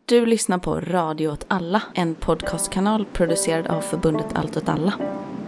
Du lyssnar på Radio åt alla, en podcastkanal producerad av förbundet Allt åt alla.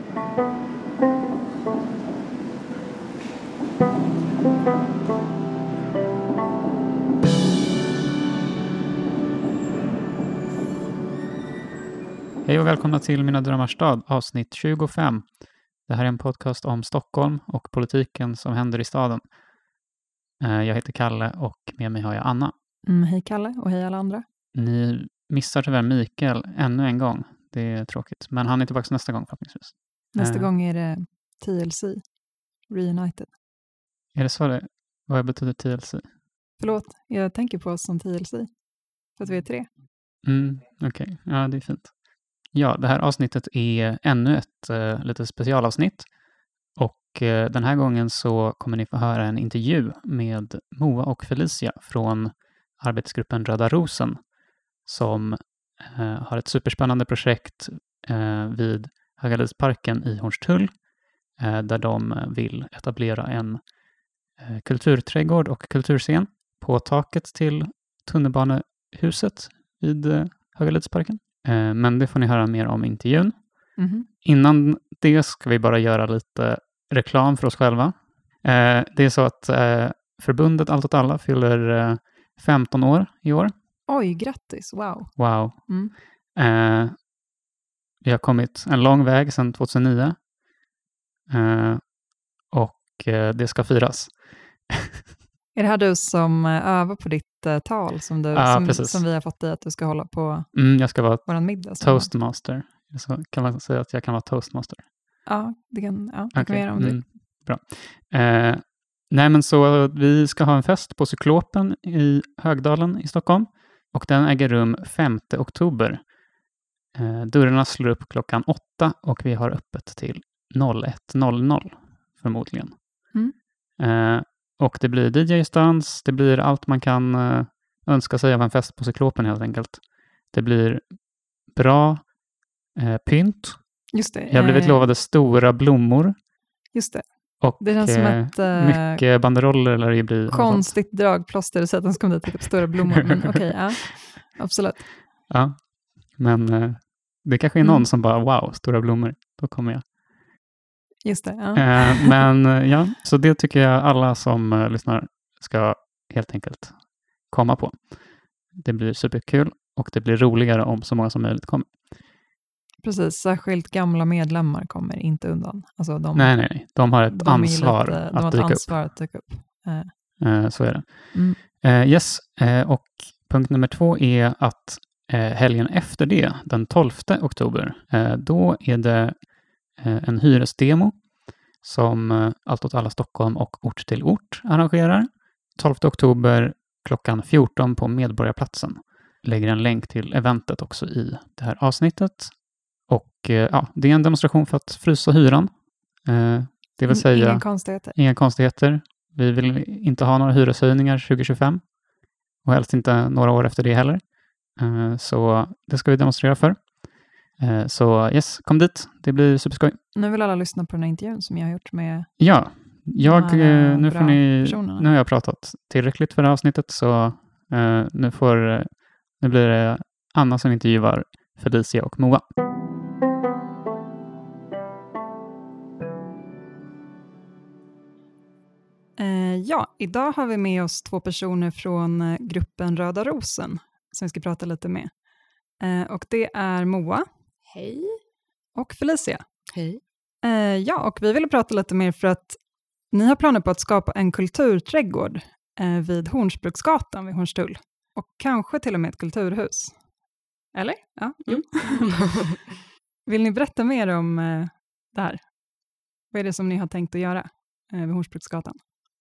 Hej och välkomna till Mina drömmars stad, avsnitt 25. Det här är en podcast om Stockholm och politiken som händer i staden. Jag heter Kalle och med mig har jag Anna. Hej Kalle och hej alla andra. Ni missar tyvärr Mikael ännu en gång. Det är tråkigt, men han är tillbaka nästa gång förhoppningsvis. Nästa gång är det TLC, Reunited. Är det så det? Vad betyder TLC? Förlåt, jag tänker på oss som TLC. För att vi är 3. Okej. Ja, det är fint. Ja, det här avsnittet är ännu ett lite specialavsnitt. Och den här gången så kommer ni få höra en intervju med Moa och Felicia från arbetsgruppen Röda Rosen som har ett superspännande projekt vid Hagalidsparken i Hornstull där de vill etablera en kulturträdgård och kulturscen på taket till tunnelbanehuset vid Hagalidsparken. Men det får ni höra mer om i intervjun. Innan det ska vi bara göra lite reklam för oss själva. Det är så att förbundet Allt åt alla fyller 15 år i år. Oj, grattis, wow. Wow. Vi har kommit en lång väg sedan 2009. Och det ska firas. Är det här du som övar på ditt tal som vi har fått dig att du ska hålla på jag ska vara våran middag? toastmaster. Så kan man säga att jag kan vara toastmaster? Ja, det kan vi göra om du. Bra. Nej, men så vi ska ha en fest på Cyklopen i Högdalen i Stockholm. Och den äger rum 5 oktober. Dörrarna slår upp klockan 8 och vi har öppet till 01.00 förmodligen. Och det blir DJ-stans, det blir allt man kan önska sig av en fest på Cyklopen helt enkelt. Det blir bra pynt. Just det. Jag har blivit lovade stora blommor. Just det. Och det känns som ett mycket banderoller eller det blir konstigt dragplåster så att de ska komma dit och titta på stora blommor. Men okej, ja. Absolut. Ja, men det kanske är någon som bara, wow, stora blommor. Då kommer jag. Just det, ja. Men ja, så det tycker jag alla som lyssnar ska helt enkelt komma på. Det blir superkul och det blir roligare om så många som möjligt kommer. Precis, särskilt gamla medlemmar kommer inte undan. Alltså nej. De har ett ansvar att dyka upp. Så är det. Yes, och punkt nummer 2 är att helgen efter det, den 12 oktober, då är det en hyresdemo som Allt åt alla Stockholm och Ort till ort arrangerar. 12 oktober klockan 14 på Medborgarplatsen. Lägger en länk till eventet också i det här avsnittet. Och det är en demonstration för att frysa hyran. Det vill säga inga konstigheter. Vi vill inte ha några hyreshöjningar 2025. Och helst inte några år efter det heller. Så det ska vi demonstrera för. Så yes, kom dit. Det blir superskoj. Nu vill alla lyssna på den här intervjun som jag har gjort med nu har jag pratat tillräckligt för det här avsnittet så nu blir det Anna som intervjuar Felicia och Moa. Idag har vi med oss 2 personer från gruppen Röda Rosen som vi ska prata lite med. Och det är Moa. Hej. Och Felicia. Hej. Och vi ville prata lite mer för att ni har planer på att skapa en kulturträdgård vid Hornsbruksgatan vid Hornstull. Och kanske till och med ett kulturhus. Eller? Ja. Vill ni berätta mer om det här? Vad är det som ni har tänkt att göra vid Hornsbruksgatan?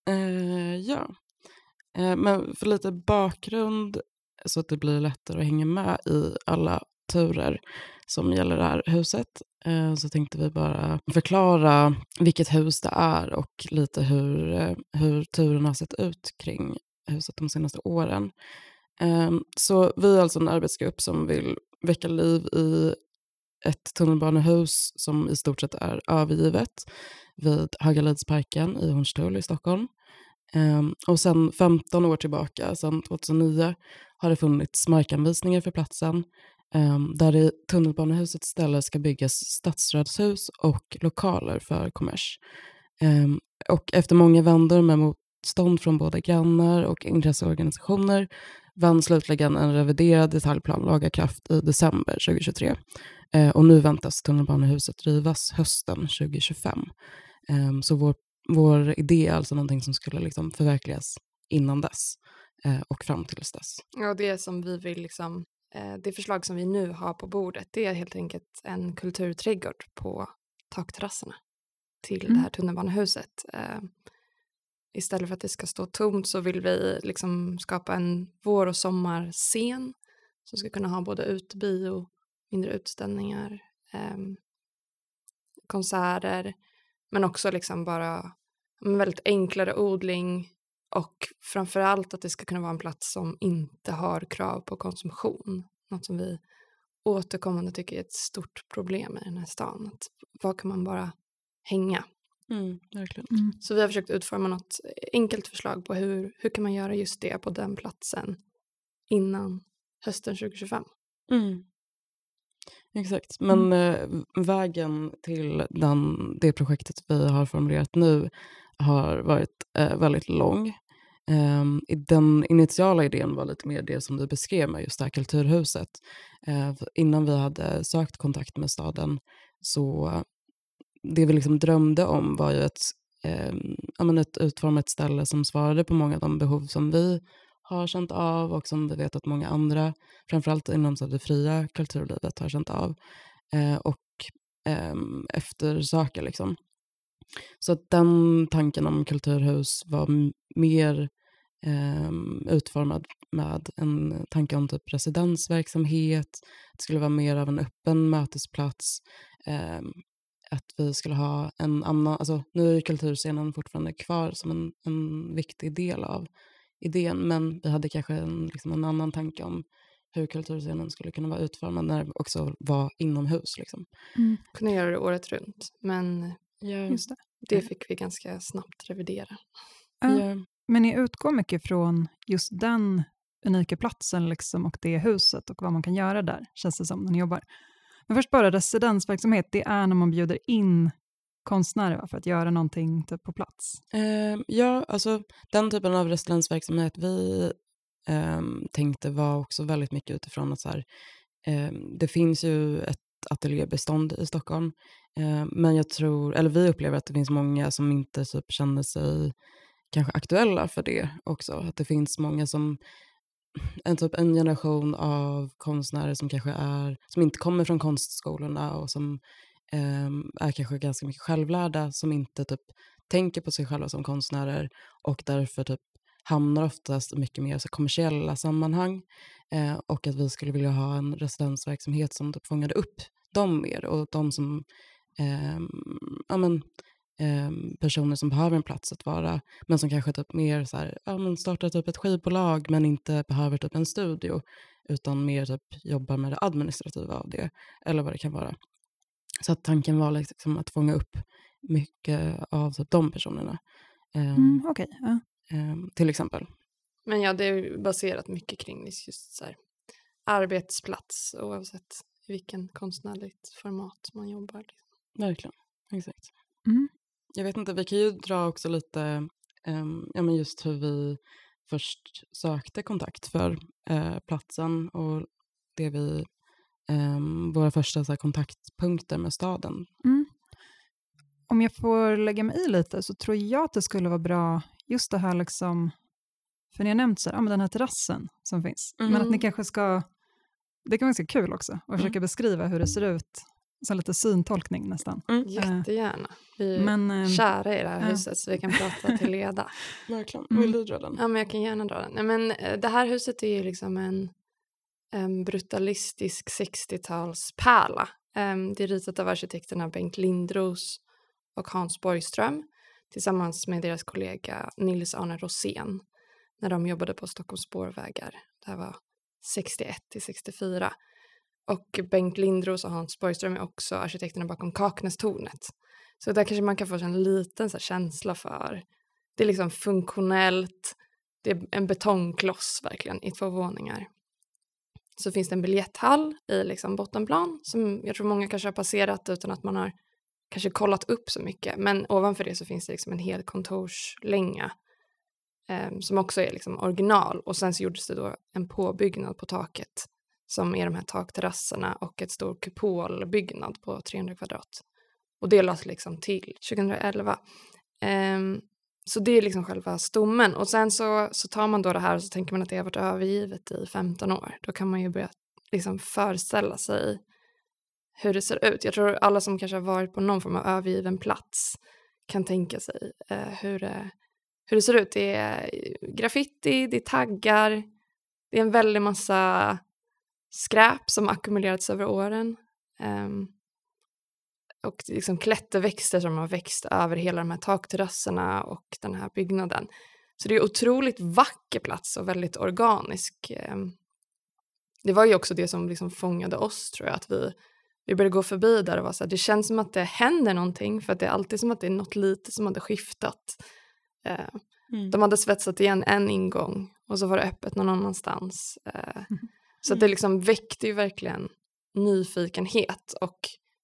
Men för lite bakgrund så att det blir lättare att hänga med i alla turer som gäller det här huset så tänkte vi bara förklara vilket hus det är och lite hur turen har sett ut kring huset de senaste åren. Så vi är alltså en arbetsgrupp som vill väcka liv i ett tunnelbanehus som i stort sett är övergivet vid Hagalidsparken i Hornstull i Stockholm. Och sen 15 år tillbaka, sedan 2009, har det funnits markanvisningar för platsen. Där i tunnelbanehusets ställe ska byggas stadsrådshus och lokaler för kommers. Och efter många vändor med motstånd från både grannar och intresseorganisationer vann slutligen en reviderad detaljplan laga kraft i december 2023. Och nu väntas tunnelbanehuset rivas hösten 2025. Så vår idé är alltså någonting som skulle liksom förverkligas innan dess och fram tills dess. Ja, det som vi vill liksom, det förslag som vi nu har på bordet, det är helt enkelt en kulturträdgård på takterrasserna till det här tunnelbanehuset. Istället för att det ska stå tomt så vill vi liksom skapa en vår- och sommarscen som ska kunna ha både utebio, mindre utställningar, konserter, men också liksom bara väldigt enklare odling, och framförallt att det ska kunna vara en plats som inte har krav på konsumtion. Något som vi återkommande tycker är ett stort problem i den här stan. Att var kan man bara hänga? Verkligen. Så vi har försökt utforma något enkelt förslag på hur kan man göra just det på den platsen innan hösten 2025. Exakt, men vägen till det projektet vi har formulerat nu har varit väldigt lång. Den initiala idén var lite mer det som du beskrev med just det här kulturhuset. Innan vi hade sökt kontakt med staden, så det vi liksom drömde om var ju ett utformat ställe som svarade på många av de behov som vi har känt av och som vi vet att många andra, framförallt inom det fria kulturlivet, har känt av och eftersöka liksom. Så att den tanken om kulturhus var mer utformad med en tanke om typ residensverksamhet. Det skulle vara mer av en öppen mötesplats. Att vi skulle ha en annan, alltså nu är kulturscenen fortfarande kvar som en viktig del av idén, men vi hade kanske en annan tanke om hur kulturscenen skulle kunna vara utformad när det också var inomhus liksom. Kunna göra det året runt, men Just det fick vi ganska snabbt revidera. Men ni utgår mycket från just den unika platsen liksom, och det huset och vad man kan göra där, känns det som när ni jobbar. Men först bara residensverksamhet, det är när man bjuder in konstnärer för att göra någonting typ på plats. Ja, alltså den typen av residensverksamhet vi tänkte var också väldigt mycket utifrån att så här, det finns ju ett ateljébestånd i Stockholm, men vi upplever att det finns många som inte typ känner sig kanske aktuella för det också. Att det finns många som en generation av konstnärer som kanske som inte kommer från konstskolorna och som är kanske ganska mycket självlärda, som inte typ tänker på sig själva som konstnärer och därför typ hamnar oftast mycket mer så kommersiella sammanhang, och att vi skulle vilja ha en residensverksamhet som typ fångade upp dem mer, och de som personer som behöver en plats att vara, men som kanske typ mer så här, startar typ ett skivbolag men inte behöver typ en studio, utan mer typ jobbar med det administrativa av det, eller vad det kan vara. Så att tanken var liksom att fånga upp mycket av typ de personerna. Okej. Till exempel. Men ja, det är baserat mycket kring just så här, arbetsplats, oavsett i vilken konstnärligt format man jobbar. Verkligen, exakt. Mm. Jag vet inte, vi kan ju dra också lite just hur vi först sökte kontakt för platsen och det våra första så här, kontaktpunkter med staden. Om jag får lägga mig i lite så tror jag att det skulle vara bra just det här liksom, för ni har nämnt så här, den här terrassen som finns, men att ni kanske ska, det kan vara ganska kul också att försöka beskriva hur det ser ut, så lite syntolkning nästan. Jättegärna. Vi är kära i det här huset så vi kan prata till leda. Verkligen. Vill du dra den? Ja, men jag kan gärna dra den. Nej, men det här huset är ju liksom en brutalistisk 60-talspärla. Det är ritat av arkitekterna Bengt Lindros och Hans Borgström tillsammans med deras kollega Nils Arne Rosén när de jobbade på Stockholms spårvägar. Det här var 61-64. Och Bengt Lindros och Hans Borgström är också arkitekterna bakom Kaknästornet. Så där kanske man kan få en liten så här känsla för Det är liksom funktionellt. Det är en betongkloss verkligen i 2 våningar. Så finns det en biljetthall i liksom bottenplan som jag tror många kanske har passerat utan att man har kanske kollat upp så mycket. Men ovanför det så finns det liksom en hel kontorslänga som också är liksom original. Och sen så gjordes det då en påbyggnad på taket som är de här takterrasserna och ett stor kupolbyggnad på 300 kvadrat. Och det lades liksom till 2011. Så det är liksom själva stommen. Och sen så tar man då det här och så tänker man att det har varit övergivet i 15 år. Då kan man ju börja liksom föreställa sig hur det ser ut. Jag tror alla som kanske har varit på någon form av övergiven plats kan tänka sig hur det ser ut. Det är graffiti, det är taggar, det är en väldig massa skräp som ackumulerats över åren. Och liksom klätterväxter som har växt över hela de här takterrasserna och den här byggnaden. Så det är otroligt vacker plats och väldigt organisk. Det var ju också det som liksom fångade oss, tror jag, att vi började gå förbi där och var så här, det känns som att det händer någonting, för att det är alltid som att det är något lite som hade skiftat. De hade svetsat igen en ingång och så var det öppet någon annanstans. Så att det liksom väckte ju verkligen nyfikenhet och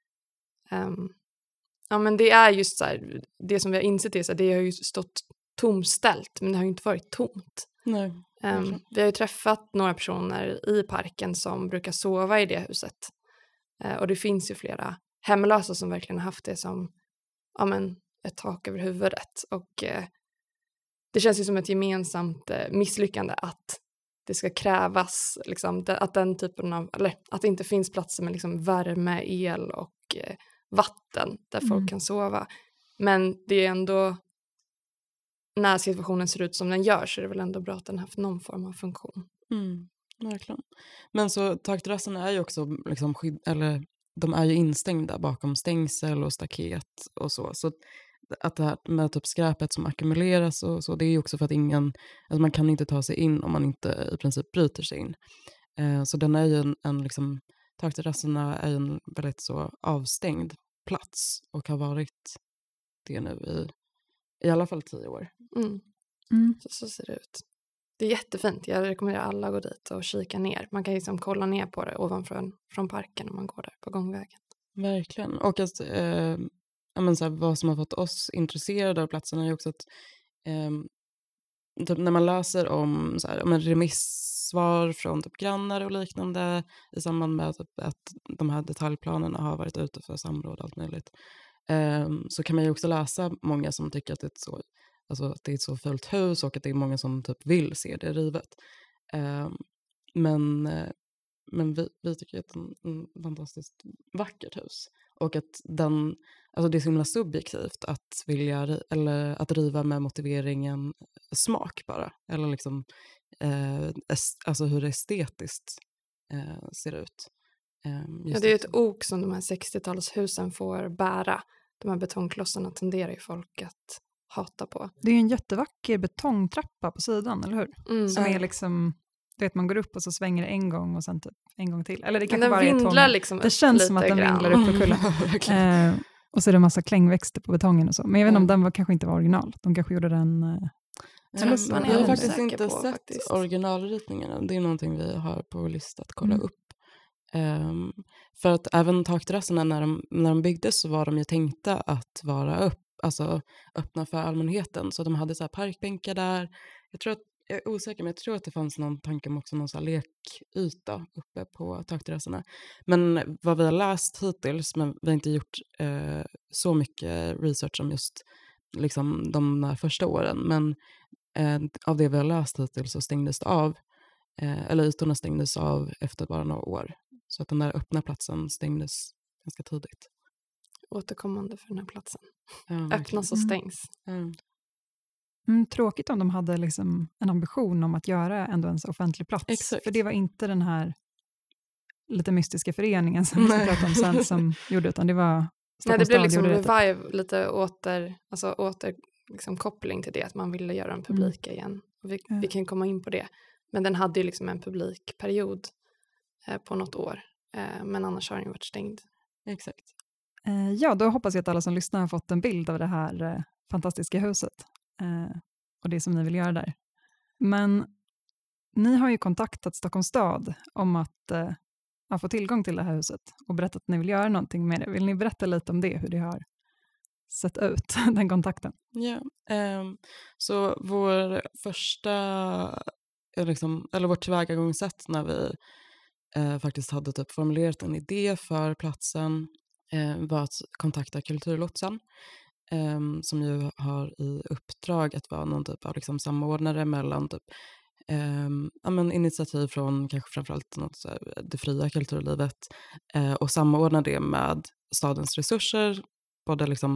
ja, men det är just så här, det som vi har insett är så här, det har ju stått tomställt, men det har ju inte varit tomt. Nej. Vi har ju träffat några personer i parken som brukar sova i det huset. Och det finns ju flera hemlösa som verkligen har haft det som ett tak över huvudet. Och det känns ju som ett gemensamt misslyckande att det ska krävas liksom, att den typen av, eller att det inte finns platser med liksom värme, el och vatten där folk kan sova. Men det är ändå, när situationen ser ut som den gör, så är det väl ändå bra att den har haft någon form av funktion. Verkligen. Men så takterrasserna är ju också liksom eller de är ju instängda bakom stängsel och staket och så. Så att det här med typ skräpet som ackumuleras och så, det är ju också för att man kan inte ta sig in om man inte i princip bryter sig in. Så den är ju en liksom, takterrasserna är en väldigt så avstängd plats och har varit det nu i alla fall 10 år. Så ser det ut. Det är jättefint. Jag rekommenderar alla att gå dit och kika ner. Man kan liksom kolla ner på det från parken när man går där på gångvägen. Verkligen. Och att så här, vad som har fått oss intresserade av platserna är också att typ när man läser om så här, remissvar från typ grannar och liknande i samband med att de här detaljplanerna har varit ute för samråd och allt möjligt, så kan man ju också läsa många som tycker att det är att det är ett så fult hus och att det är många som typ vill se det rivet. Men vi tycker att det är ett fantastiskt vackert hus. Och att det är så himla subjektivt att vilja, eller att riva med motiveringen smak bara. Eller liksom alltså hur det estetiskt ser ut. Det är ett ok som de här 60-talshusen får bära. De här betongklossarna tenderar ju folk att hata på. Det är ju en jättevacker betongtrappa på sidan, eller hur? Som är liksom, man går upp och så svänger det en gång och sen typ en gång till. Eller det kanske bara är 2 gånger. Liksom det känns som att den vinglar upp för kullen. Och så är det en massa klängväxter på betongen och så. Men jag vet inte om den kanske inte var original. De kanske gjorde den... Jag har faktiskt inte sett originalritningarna. Det är någonting vi har på lista att kolla upp. För att även takterrasserna när de byggdes så var de ju tänkta att vara öppna för allmänheten. Så de hade så här parkbänkar där. Jag är osäker, men jag tror att det fanns någon tanke om också någon så här lekyta uppe på takterrasserna. Men vad vi har läst hittills, men vi har inte gjort så mycket research om just liksom de första åren. Men av det vi har läst hittills så stängdes det av, eller ytorna stängdes av efter bara några år. Så att den där öppna platsen stängdes ganska tidigt. Återkommande för den här platsen. Ja, öppnas och stängs. Tråkigt om de hade liksom en ambition om att göra ändå en offentlig plats. Exakt. För det var inte den här lite mystiska föreningen som vi ska prata om sen som gjorde, utan det var det blev liksom revive, lite åter liksom koppling till det, att man ville göra en publik igen. Och vi kan komma in på det. Men den hade ju liksom en publikperiod på något år. Men annars har den varit stängd. Exakt. Ja, då hoppas jag att alla som lyssnar har fått en bild av det här fantastiska huset. och det som ni vill göra där. Men ni har ju kontaktat Stockholms stad om att få tillgång till det här huset och berättat att ni vill göra någonting med det. Vill ni berätta lite om det, hur det har sett ut, den kontakten? Ja, så vår vårt tillvägagångssätt när vi faktiskt hade typ formulerat en idé för platsen var att kontakta Kulturlotsen, som ju har i uppdrag att vara någon typ av liksom samordnare mellan typ initiativ från kanske framförallt det fria kulturlivet och samordna det med stadens resurser, både liksom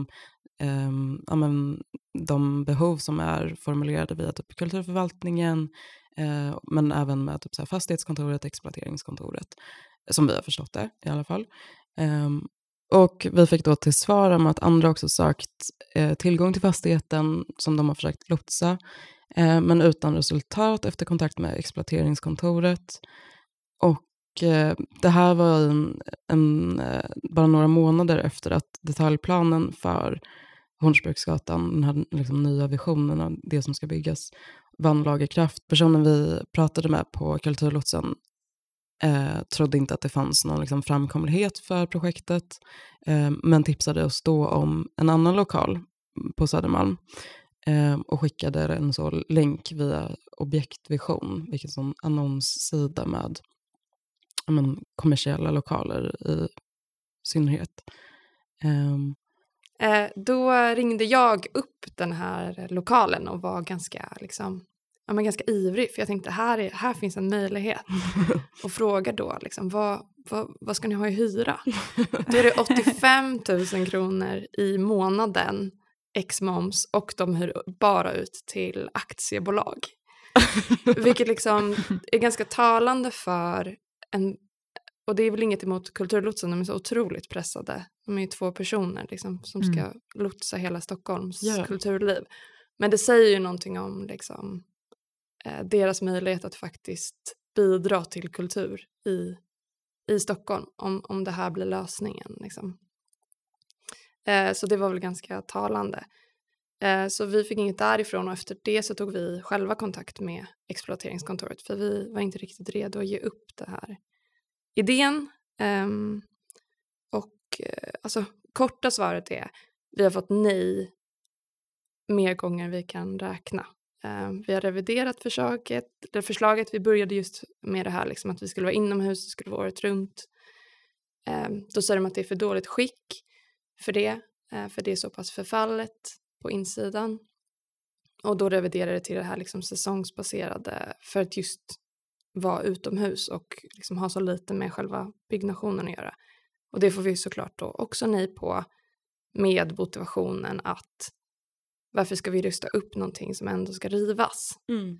de behov som är formulerade via typ kulturförvaltningen, men även med typ så här fastighetskontoret, exploateringskontoret, som vi har förstått det i alla fall. Och vi fick då till svar om att andra också sökt tillgång till fastigheten som de har försökt lotsa, men utan resultat efter kontakt med exploateringskontoret. Och det här var bara några månader efter att detaljplanen för Hornsbruksgatan, den här liksom nya visionen av det som ska byggas, vann laga kraft. Personen vi pratade med på Kulturlotsen trodde inte att det fanns någon liksom framkomlighet för projektet, men tipsade oss då om en annan lokal på Södermalm och skickade en så länk via Objektvision, vilket är en annonssida med kommersiella lokaler i synnerhet. Då ringde jag upp den här lokalen och var ganska ivrig, för jag tänkte här finns en möjlighet. Och frågade då liksom, vad ska ni ha i hyra? Då är det 85 000 kronor i månaden ex-moms, och de hyr bara ut till aktiebolag. Vilket liksom är ganska talande för och det är väl inget emot Kulturlotsen, de är så otroligt pressade. De är ju 2 personer liksom, som ska lotsa hela Stockholms kulturliv. Men det säger ju någonting om liksom, deras möjlighet att faktiskt bidra till kultur i Stockholm, om det här blir lösningen. Liksom. Så det var väl ganska talande. Så vi fick inget därifrån, och efter det så tog vi själva kontakt med exploateringskontoret, för vi var inte riktigt redo att ge upp det här idén. Korta svaret är: vi har fått nej mer gånger vi kan räkna. Vi har reviderat förslaget. Vi började just med det här liksom, att vi skulle vara inomhus, det skulle vara året runt. Då sa de att det är för dåligt skick för det är så pass förfallet på insidan. Och då reviderade det till det här liksom säsongsbaserade, för att just vara utomhus och liksom ha så lite med själva byggnationen att göra. Och det får vi såklart då också nej på, med motivationen att varför ska vi rusta upp någonting som ändå ska rivas?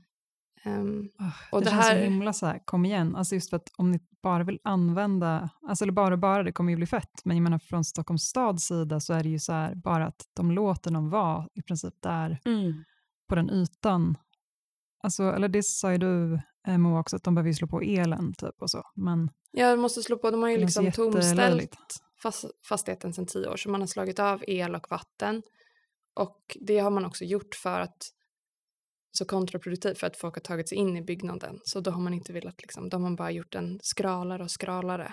Och det känns så himla så här, kom igen. Alltså just för att om ni bara vill använda, alltså eller bara det kommer ju bli fett. Men jag menar, från Stockholms stads sida så är det ju så här, bara att de låter dem vara i princip där på den ytan. Alltså, eller det sa ju du, Mo, också, att de behöver slå på elen typ och så. Men ja, de måste slå på, de har ju liksom tomställt fastigheten sedan 10 år, så man har slagit av el och vatten. Och det har man också gjort för att, så kontraproduktivt, för att folk har tagit sig in i byggnaden. Så då har man inte velat liksom, då har man bara gjort den skralare och skralare.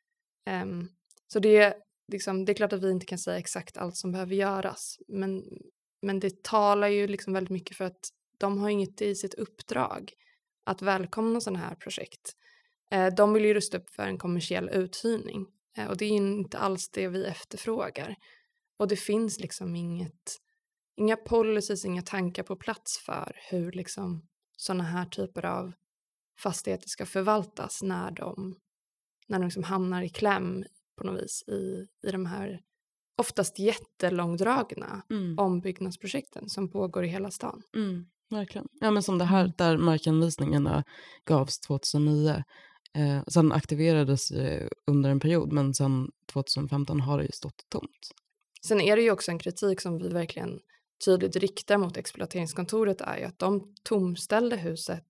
Så det är klart att vi inte kan säga exakt allt som behöver göras. Men det talar ju liksom väldigt mycket för att de har inget i sitt uppdrag att välkomna sådana här projekt. De vill ju rusta upp för en kommersiell uthyrning. Och det är inte alls det vi efterfrågar. Och det finns liksom inga policies, inga tankar på plats för hur liksom sådana här typer av fastigheter ska förvaltas när de liksom hamnar i kläm på något vis i de här oftast jättelångdragna ombyggnadsprojekten som pågår i hela stan. Verkligen. Ja, men som det här där markanvisningarna gavs 2009. Sen aktiverades under en period, men sen 2015 har det ju stått tomt. Sen är det ju också en kritik som vi verkligen tydligt riktar mot exploateringskontoret, är ju att de tomställde huset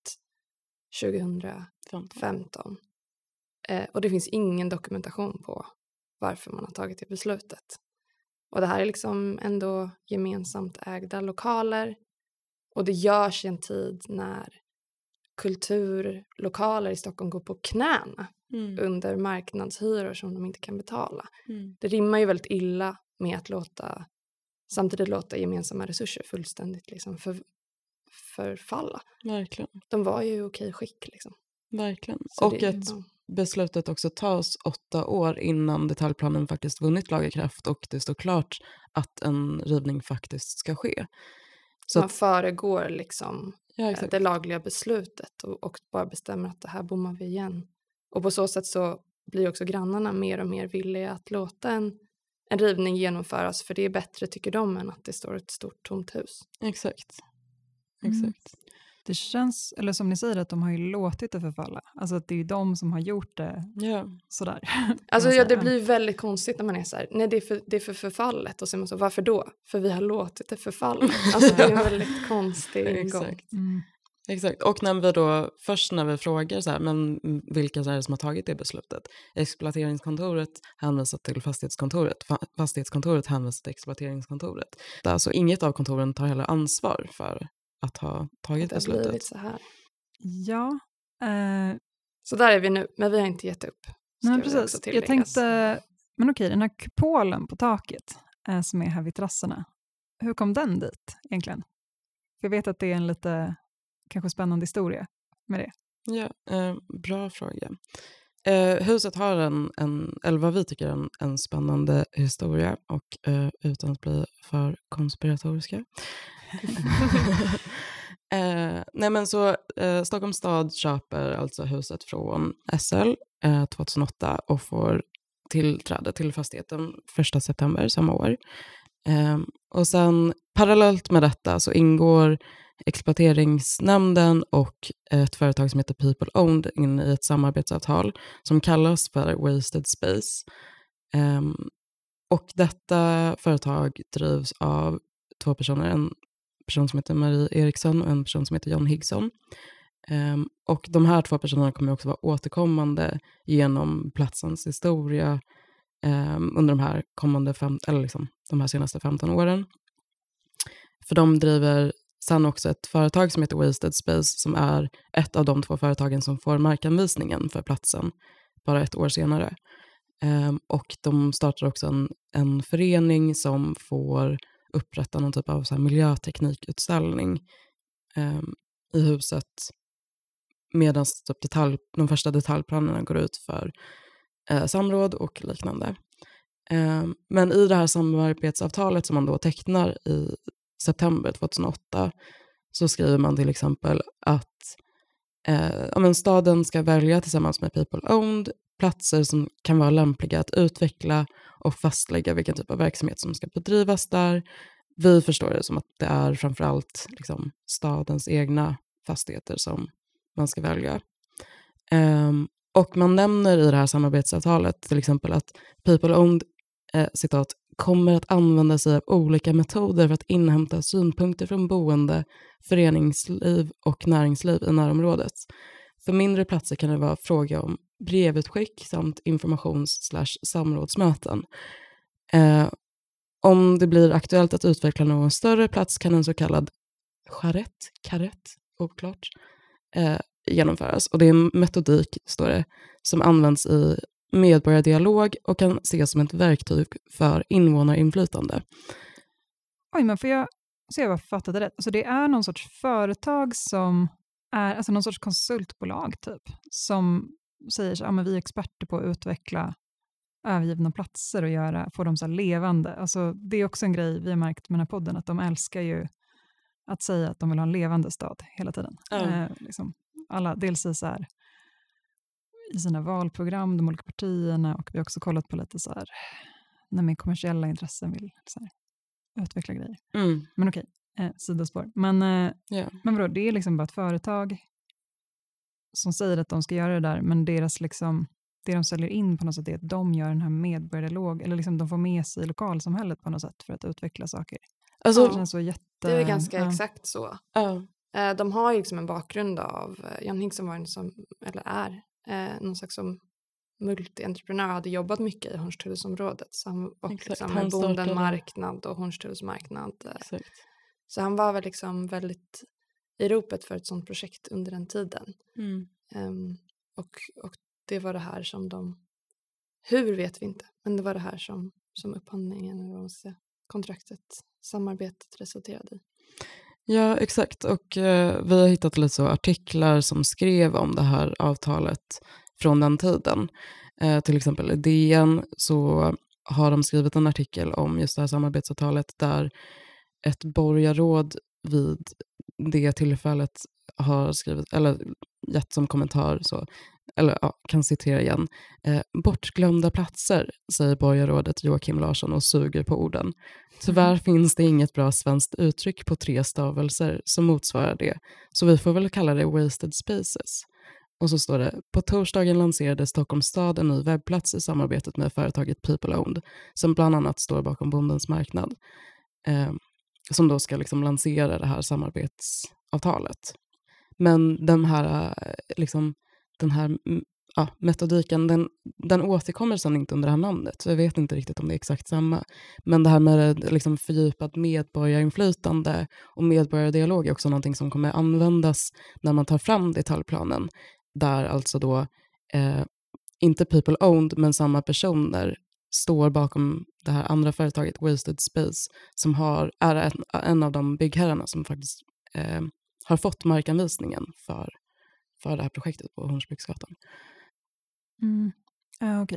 2015. Och det finns ingen dokumentation på varför man har tagit det beslutet. Och det här är liksom ändå gemensamt ägda lokaler. Och det görs i en tid när kulturlokaler i Stockholm går på knäna under marknadshyror som de inte kan betala. Det rimmar ju väldigt illa med att samtidigt låta gemensamma resurser fullständigt liksom förfalla. Verkligen. De var ju okej skick liksom. Verkligen. Så Och att beslutet också tas 8 år innan detaljplanen faktiskt vunnit laga kraft och det står klart att en rivning faktiskt ska ske. Så man föregår liksom exakt. det lagliga beslutet och bara bestämmer att det här bommar vi igen. Och på så sätt så blir också grannarna mer och mer villiga att låta en rivning genomföras, för det är bättre tycker de än att det står ett stort tomt hus. Exakt. Det känns, eller som ni säger, att de har ju låtit det förfalla. Alltså att det är ju de som har gjort det sådär. Alltså det blir väldigt konstigt när man är så här, nej det är för förfallet. Och så är man så, varför då? För vi har låtit det förfalla. Alltså det är en väldigt konstig ingång. Exakt. Och när vi frågar så här, men vilka är det som har tagit det beslutet? Exploateringskontoret hänvisar till fastighetskontoret. Fastighetskontoret hänvisar till exploateringskontoret. Alltså inget av kontoren tar heller ansvar för att ha tagit beslutet. Det har blivit så här. Ja. Så där är vi nu, men vi har inte gett upp. Nej, precis. Jag tänkte, men okej, den här kupolen på taket som är här vid terrasserna. Hur kom den dit egentligen? För jag vet att det är en lite kanske spännande historia med det. Ja, bra fråga. Huset har eller vad vi tycker en spännande historia och utan att bli för konspiratoriska. Stockholms stad köper alltså huset från SL 2008 och får tillträde till fastigheten 1 september samma år. Och sen parallellt med detta så ingår exploateringsnämnden och ett företag som heter People Owned in i ett samarbetsavtal som kallas för Wasted Space. Och detta företag drivs av 2 personer, en person som heter Marie Eriksson och en person som heter John Higson. Och de här 2 personerna kommer också vara återkommande genom platsens historia under de här de här senaste 15 åren. För de driver sen också ett företag som heter Wasted Space som är ett av de 2 företagen som får markanvisningen för platsen bara 1 år senare. Och de startar också en förening som får upprätta någon typ av så här miljöteknikutställning i huset medan typ de första detaljplanerna går ut för samråd och liknande. Men i det här samarbetsavtalet som man då tecknar i september 2008 så skriver man till exempel att staden ska välja tillsammans med People Owned platser som kan vara lämpliga att utveckla och fastlägga vilken typ av verksamhet som ska bedrivas där. Vi förstår det som att det är framförallt liksom stadens egna fastigheter som man ska välja. Och man nämner i det här samarbetsavtalet till exempel att People Owned citat, kommer att använda sig av olika metoder för att inhämta synpunkter från boende, föreningsliv och näringsliv i närområdet. För mindre platser kan det vara fråga om brevutskick samt informations/samrådsmöten. Om det blir aktuellt att utveckla någon större plats kan en så kallad karett, oklart, genomföras. Och det är metodik, står det, som används i medborgardialog och kan ses som ett verktyg för invånarinflytande. Oj, men får jag se vad jag fattade rätt? Alltså det är någon sorts företag som är, alltså någon sorts konsultbolag typ, som säger så, men vi är experter på att utveckla övergivna platser och få dem så här levande. Alltså det är också en grej vi har märkt med den här podden, att de älskar ju att säga att de vill ha en levande stad hela tiden. Alla, dels i så här i sina valprogram, de olika partierna, och vi har också kollat på lite så här när med kommersiella intressen vill så här utveckla grejer. Men okej, sidospår. Men vadå, det är liksom bara ett företag som säger att de ska göra det där, men deras liksom, det de säljer in på något sätt är att de gör den här medborgardialog, eller liksom de får med sig lokalsamhället på något sätt för att utveckla saker. Alltså, det känns så det är ganska exakt så. De har ju liksom en bakgrund av, Jan Higson var är någon slags som multi-entreprenör, hade jobbat mycket i Hornstullsområdet och liksom med Bonden marknad och Hornstulls marknad Så han var väl liksom väldigt i ropet för ett sånt projekt under den tiden. Och det var det här som hur vet vi inte, men det var det här som upphandlingen, eller vad man ska säga, kontraktet, samarbetet resulterade i. Ja, exakt. Och vi har hittat lite så artiklar som skrev om det här avtalet från den tiden. Till exempel i DN så har de skrivit en artikel om just det här samarbetsavtalet där ett borgarråd vid det tillfället har skrivit, eller gett som kommentar så, eller ja, kan citera igen. Bortglömda platser, säger borgarrådet Joakim Larsson och suger på orden. Tyvärr finns det inget bra svenskt uttryck på 3 stavelser som motsvarar det, så vi får väl kalla det wasted spaces. Och så står det, på torsdagen lanserade Stockholms stad en ny webbplats i samarbetet med företaget People Owned, som bland annat står bakom Bondens marknad, som då ska liksom lansera det här samarbetsavtalet. Men den här metodiken, den återkommer sedan inte under det här namnet. Så jag vet inte riktigt om det är exakt samma. Men det här med liksom fördjupat medborgarinflytande och medborgardialog är också någonting som kommer användas när man tar fram detaljplanen. Där alltså då inte people owned, men samma personer står bakom det här andra företaget Wasted Space, som är en av de byggherrarna som faktiskt har fått markanvisningen för det här projektet på Hornsbruksgatan. Okej.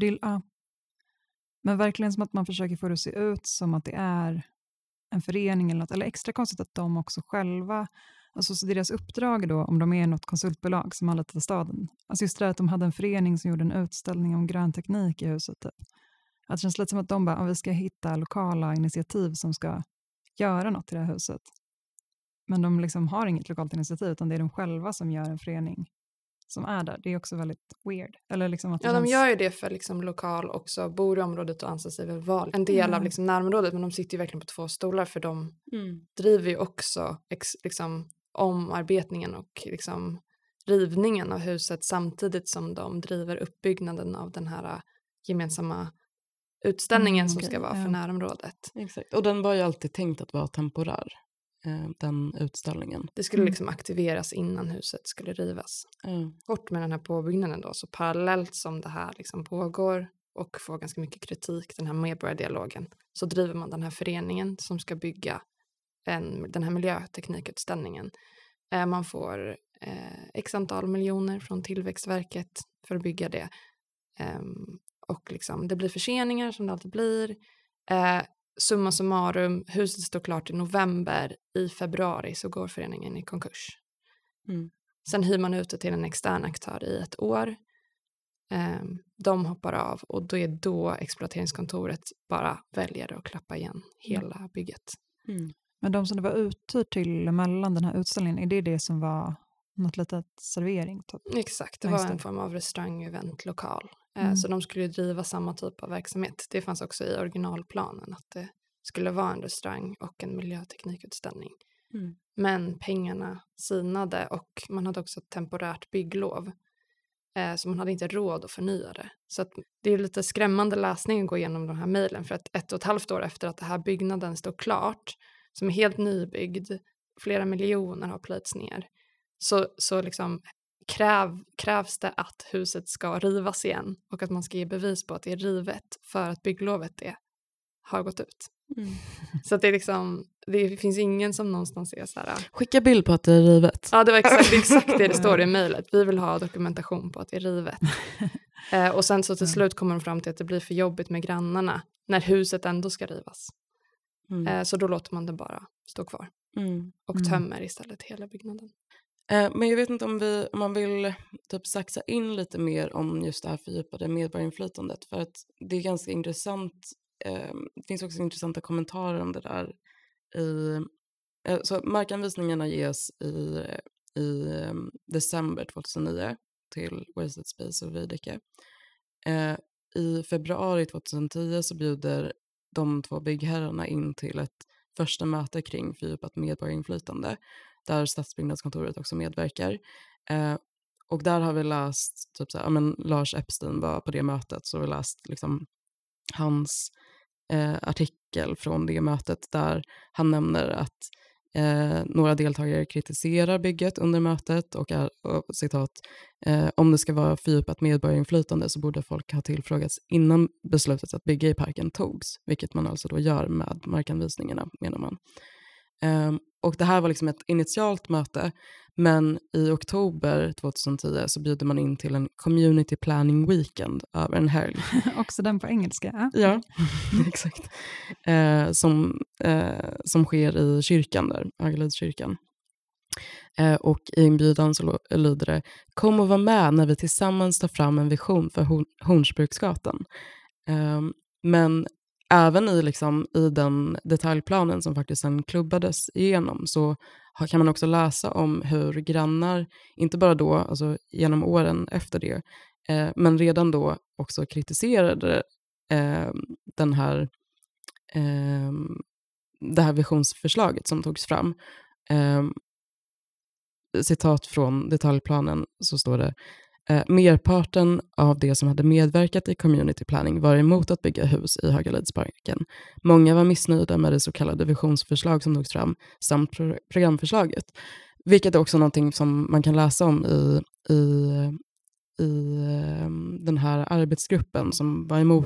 Men verkligen som att man försöker få det att se ut som att det är en förening eller något. Eller extra konstigt att de också själva, alltså så deras uppdrag då, om de är något konsultbolag som anlitar staden. Alltså just det att de hade en förening som gjorde en utställning om grön teknik i huset. Typ. Att det känns lite som att de bara, vi ska hitta lokala initiativ som ska göra något i det här huset. Men de liksom har inget lokalt initiativ, utan det är de själva som gör en förening som är där. Det är också väldigt weird. Eller liksom att de gör ju det för liksom lokal också, bor i området och anser sig väl vara en del av liksom närområdet, men de sitter ju verkligen på 2 stolar, för de driver ju också liksom omarbetningen och liksom rivningen av huset, samtidigt som de driver uppbyggnaden av den här gemensamma utställningen som ska vara för närområdet. Exakt. Och den var ju alltid tänkt att vara temporär, den utställningen. Det skulle liksom aktiveras innan huset skulle rivas. Kort med den här påbyggnaden då, så parallellt som det här liksom pågår och får ganska mycket kritik, den här medborgardialogen, så driver man den här föreningen som ska bygga den här miljöteknikutställningen. Man får x antal miljoner från Tillväxtverket för att bygga det. Och liksom, det blir förseningar som det alltid blir. Summa summarum, huset står klart i november. I februari så går föreningen i konkurs. Sen hyr man ut det till en extern aktör i 1 år. De hoppar av, och då är exploateringskontoret bara väljer att klappa igen hela bygget. Men de som det var uthyrt till mellan den här utställningen, är det som var något litet servering? Typ? Exakt, det var en form av restaurang-eventlokal. Så de skulle driva samma typ av verksamhet. Det fanns också i originalplanen att det skulle vara en restaurang och en miljöteknikutställning. Men pengarna sinade, och man hade också ett temporärt bygglov. Så man hade inte råd att förnya det. Så att det är lite skrämmande läsning att gå igenom de här mejlen. För att 1,5 år efter att det här byggnaden står klart, som är helt nybyggd, flera miljoner har plöjts ner. Så liksom krävs det att huset ska rivas igen, och att man ska ge bevis på att det är rivet för att bygglovet har gått ut. Så att det är liksom, det finns ingen som någonstans är så här. Skicka bild på att det är rivet. Ja, det var exakt det står i mejlet. Vi vill ha dokumentation på att det är rivet. Och sen så till slut kommer de fram till att det blir för jobbigt med grannarna när huset ändå ska rivas. Så då låter man det bara stå kvar. Och tömmer istället hela byggnaden. Men jag vet inte om man vill typ saxa in lite mer om just det här fördjupade medborgarinflytandet. För att det är ganska intressant. Det finns också intressanta kommentarer om det där. Så markanvisningarna ges i december 2009 till Wasted Space och Veidekke. I februari 2010 så bjuder de 2 byggherrarna in till ett första möte kring fördjupat medborgarinflytande, där Stadsbyggnadskontoret också medverkar. Och där har vi läst, typ så här, Lars Epstein var på det mötet, så vi läst liksom hans artikel från det mötet där han nämner att några deltagare kritiserar bygget under mötet och citat, om det ska vara fördjupat medborgarinflytande så borde folk ha tillfrågats innan beslutet att bygga i parken togs, vilket man alltså då gör med markanvisningarna, menar man. Och det här var liksom ett initialt möte, men i oktober 2010 så bjuder man in till en community planning weekend över en helg. Också den på engelska. Ja, exakt. Som sker i kyrkan där, Högalidskyrkan. Och i inbjudan så lyder det: kom och var med när vi tillsammans tar fram en vision för Hornsbruksgatan. Men även i den detaljplanen som faktiskt sen klubbades igenom så kan man också läsa om hur grannar, inte bara då, alltså genom åren efter det, men redan då också kritiserade det här visionsförslaget som togs fram. Citat från detaljplanen så står det: merparten av det som hade medverkat i community planning var emot att bygga hus i Högalidsparken. Många var missnöjda med det så kallade visionsförslag som togs fram samt programförslaget. Vilket är också någonting som man kan läsa om i den här arbetsgruppen som var emot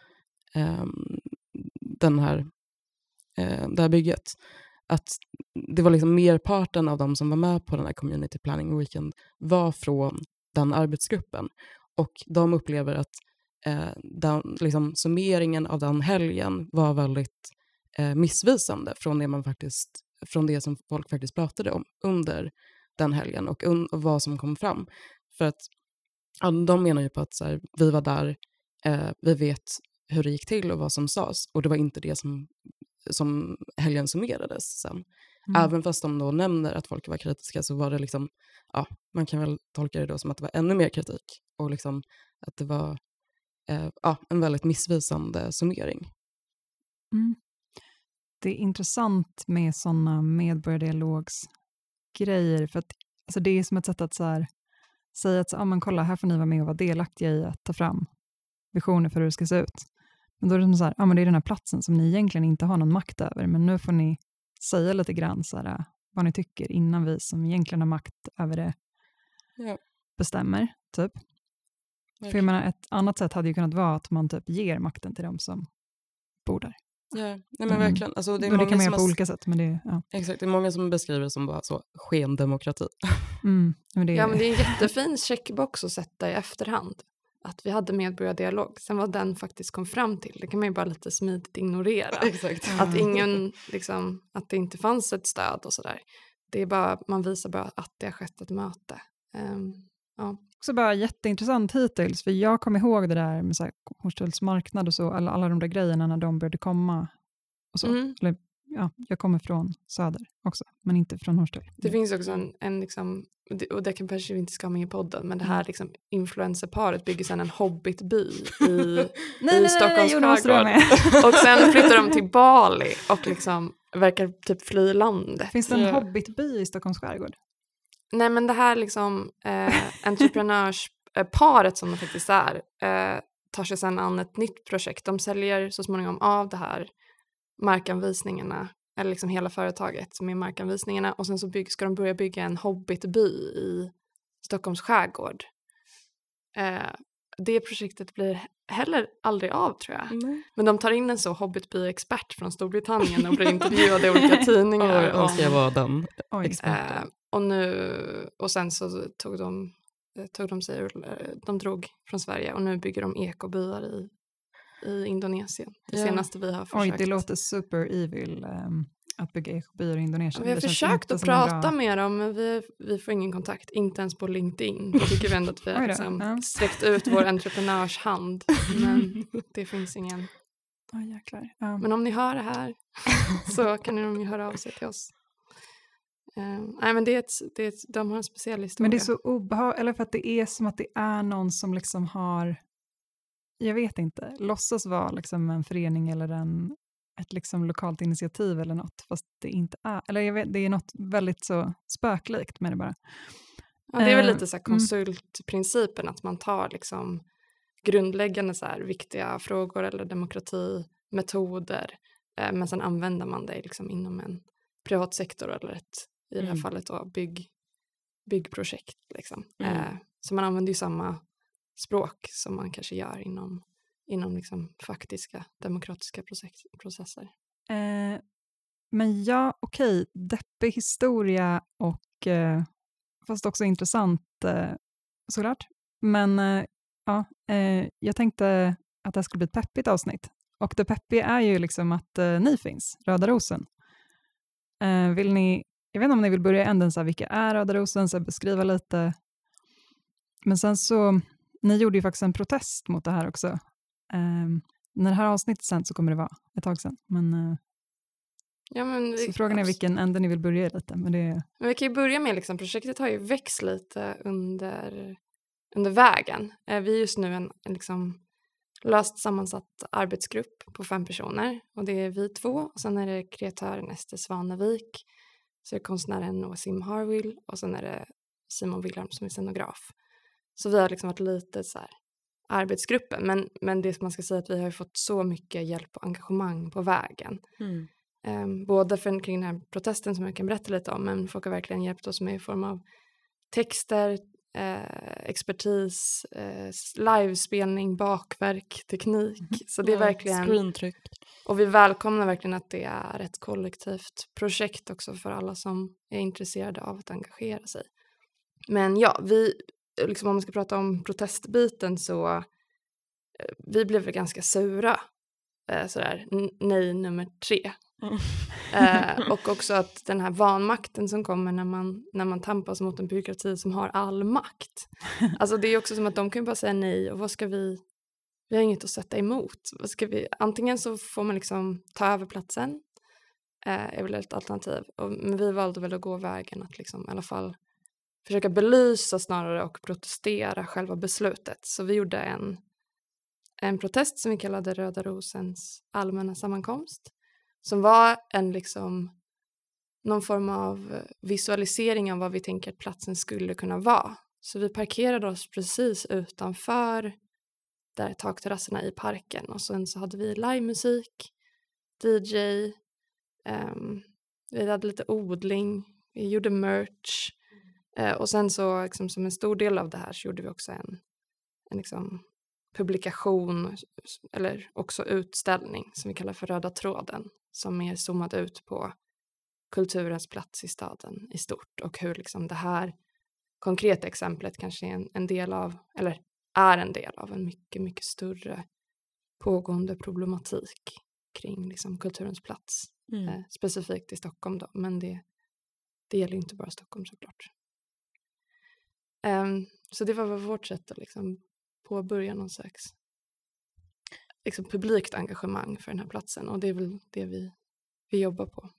det här bygget. Att det var liksom merparten av de som var med på den här community planning weekend var från den arbetsgruppen. Och de upplever att liksom, summeringen av den helgen var väldigt missvisande från det som folk faktiskt pratade om under den helgen och vad som kom fram. För att de menar ju på att så här, vi var där, vi vet hur det gick till och vad som sades. Och det var inte det som helgen summerades sen. Även fast de då nämner att folk var kritiska så var det liksom, ja, man kan väl tolka det då som att det var ännu mer kritik. Och liksom att det var en väldigt missvisande summering. Det är intressant med sådana medborgardialogsgrejer för att alltså det är som ett sätt att så här, säga att men kolla, här får ni vara med och vara delaktiga i att ta fram visioner för hur det ska se ut. Men då är det som så här, men det är den här platsen som ni egentligen inte har någon makt över, men nu får ni säga lite grann så här, vad ni tycker innan vi som egentligen har makt över det bestämmer, typ. För jag menar, ett annat sätt hade ju kunnat vara att man typ ger makten till dem som bor där. Ja, nej men verkligen. Alltså, det kan man göra på olika sätt. Men det, exakt, det är många som beskriver det som bara så skendemokrati. Men det är en jättefin checkbox att sätta i efterhand. Att vi hade medborgardialog. Sen vad den faktiskt kom fram till. Det kan man ju bara lite smidigt ignorera. Exakt. Att ingen, liksom, att det inte fanns ett stöd och sådär. Det är bara, man visar bara att det har skett ett möte. Också bara jätteintressant hittills. För jag kommer ihåg det där med Hornstulls marknad och så. Alla de där grejerna när de började komma. Och så. Eller, jag kommer från söder också. Men inte från Hornstull. Det finns också en liksom, och det kanske vi inte ska ha med i podden, men det här liksom influencerparet bygger sedan en hobbitby i Stockholms skärgård. Och sen flyttar de till Bali och liksom verkar typ fly landet. Finns det en hobbitby i Stockholms skärgård? Nej, men det här liksom entreprenörsparet som det faktiskt är tar sig sedan an ett nytt projekt. De säljer så småningom av det här markanvisningarna, eller liksom hela företaget som är markanvisningarna, och sen så ska de börja bygga en hobbitby i Stockholms skärgård. Det projektet blir heller aldrig av, tror jag. Men de tar in en så hobbitby-expert från Storbritannien och blir intervjuade i olika tidningar. Och ska jag vara den experten. Och sen så de drog från Sverige och nu bygger de ekobyar i Indonesien. Det senaste vi har försökt. Oj, det låter super evil att bygga ekobyar i Indonesien. Vi har försökt att prata med dem, men vi får ingen kontakt. Inte ens på LinkedIn. Det tycker vi ändå att vi har liksom sträckt ut vår entreprenörshand. Men det finns ingen. Jäklar. Men om ni hör det här så kan ni höra av sig till oss. Nej, men de har en speciell historia. Men det är så obehagligt, eller för att det är som att det är någon som liksom har, jag vet inte, låtsas vara liksom en förening eller ett liksom lokalt initiativ eller något, fast det inte är, eller jag vet, det är något väldigt så spöklikt med det bara. Ja, det är väl lite så här konsultprincipen, att man tar liksom grundläggande så här viktiga frågor eller demokratimetoder. Men sen använder man det liksom inom en privat sektor eller i det här fallet då byggprojekt. Liksom. Så man använder ju samma språk som man kanske gör inom liksom faktiska demokratiska processer. Men ja, okej, deppig historia och fast också intressant såklart. Men jag tänkte att det skulle bli ett peppigt avsnitt. Och det peppiga är ju liksom att ni finns, Röda Rosen. Vill ni, jag vet inte om ni vill börja änden så här, vilka är Röda Rosen, så beskriva lite. Men sen så, ni gjorde ju faktiskt en protest mot det här också. När det här avsnittet sen så kommer det vara ett tag sedan. Så frågan är vilken ände ni vill börja i lite. Men vi kan ju börja med liksom, projektet har ju växt lite under vägen. Vi är just nu en liksom löst sammansatt arbetsgrupp på 5 personer. Och det är vi 2. Och sen är det kreatören Ester Svanevik. Så är det konstnären Noasim Harwill. Och sen är det Simon Wilhelm som är scenograf. Så vi har liksom varit lite så här arbetsgruppen. Men det som man ska säga är att vi har ju fått så mycket hjälp och engagemang på vägen. Både kring den här protesten som jag kan berätta lite om. Men folk har verkligen hjälpt oss med i form av texter, expertis, livespelning, bakverk, teknik. Så det är verkligen screentryck. Och vi välkomnar verkligen att det är ett kollektivt projekt också för alla som är intresserade av att engagera sig. Men ja, vi liksom, om man ska prata om protestbiten så vi blev väl ganska sura sådär, nej nummer 3. Och också att den här vanmakten som kommer när man tampas mot en byråkrati som har all makt. Alltså det är också som att de kan ju bara säga nej och vad ska vi har inget att sätta emot. Vad ska vi, antingen så får man liksom ta över platsen är väl ett alternativ. Men vi valde väl att gå vägen att liksom i alla fall försöka belysa snarare och protestera själva beslutet. Så vi gjorde en protest som vi kallade Röda Rosens allmänna sammankomst. Som var en liksom någon form av visualisering av vad vi tänker att platsen skulle kunna vara. Så vi parkerade oss precis utanför där takterrasserna i parken. Och sen så hade vi livemusik, DJ, vi hade lite odling, vi gjorde merch. Och sen så liksom, som en stor del av det här så gjorde vi också en liksom, publikation eller också utställning som vi kallar för Röda tråden. Som är zoomad ut på kulturens plats i staden i stort. Och hur liksom det här konkreta exemplet kanske är en del av, eller är en del av en mycket, mycket större pågående problematik kring liksom kulturens plats. Specifikt i Stockholm då, men det gäller inte bara Stockholm såklart. Så det var vårt sätt att liksom påbörja någon slags liksom publikt engagemang för den här platsen. Och det är väl det vi jobbar på.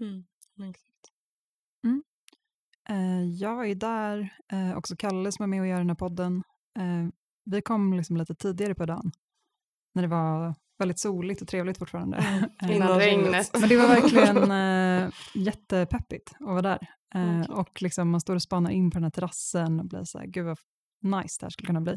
Jag är där, också Kalle som är med och gör den här podden. Vi kom liksom lite tidigare på dagen. När det var väldigt soligt och trevligt fortfarande. Innan regnet. Men det var verkligen jättepeppigt att vara där. Och liksom man står och spanar in på den här terrassen och blir så här, gud vad nice det här skulle kunna bli.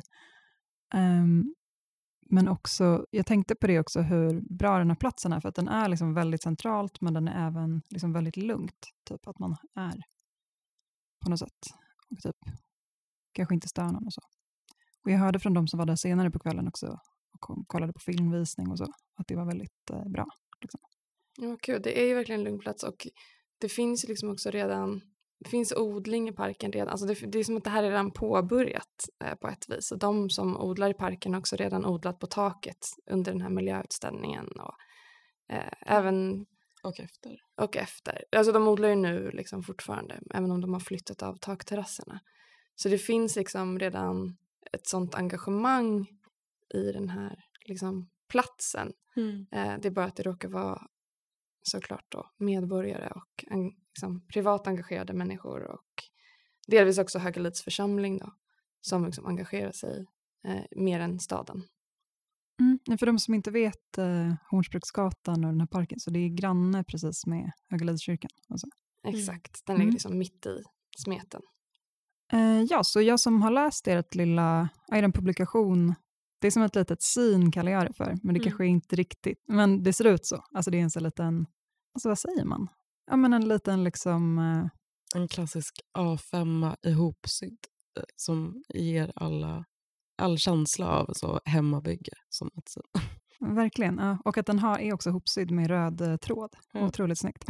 Men också, jag tänkte på det också hur bra den här platsen är. För att den är liksom väldigt centralt men den är även liksom väldigt lugnt. Typ att man är på något sätt. Och typ kanske inte stör någon och så. Och jag hörde från de som var där senare på kvällen också och kollade på filmvisning och så. Att det var väldigt bra. Liksom. Ja, kul. Det är ju verkligen en lugn plats och det finns liksom också redan, det finns odling i parken redan. Alltså det är som att det här är redan påbörjat på ett vis. Och de som odlar i parken har också redan odlat på taket under den här miljöutställningen. Och även... Och efter. Alltså de odlar ju nu liksom fortfarande, även om de har flyttat av takterrasserna. Så det finns liksom redan ett sånt engagemang i den här liksom platsen. Det är bara att det råkar vara såklart då medborgare och liksom privat engagerade människor och delvis också Högalids församling då, som liksom engagerar sig mer än staden. För de som inte vet Hornsbruksgatan och den här parken, så det är granne precis med Högalidskyrkan. Alltså. Exakt, den ligger liksom mitt i smeten. Ja, så jag som har läst ert lilla, er publikation Det är som ett litet syn kallar jag det för, men det kanske inte riktigt, men det ser ut så. Alltså det är en så liten, alltså vad säger man? Ja men en liten liksom... En klassisk A5 ihopsydd som ger all känsla av så hemmabygge som ett syn. Verkligen, ja. Och att den är också ihopsydd med röd tråd. Otroligt snyggt.